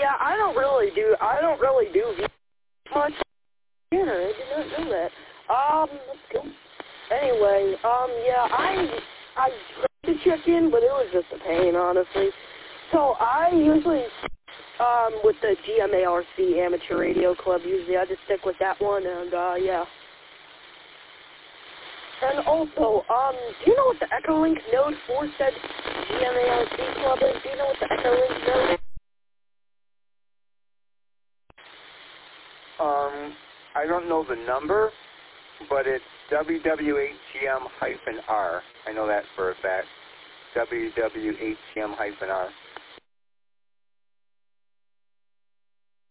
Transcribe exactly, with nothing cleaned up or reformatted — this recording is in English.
yeah, I don't really do, I don't really do much. Yeah, I did not know that. Um, that's cool. Anyway, um, yeah, I, I tried to check in, but it was just a pain, honestly. So I usually, um, with the G M A R C Amateur Radio Club, usually I just stick with that one, and, uh, yeah. And also, um, do you know what the Echolink Node four said G M A R C Club is? Do you know what the Echolink Node is? Um, I don't know the number, but it's W W H G M R. I know that for a fact. W W H G M R.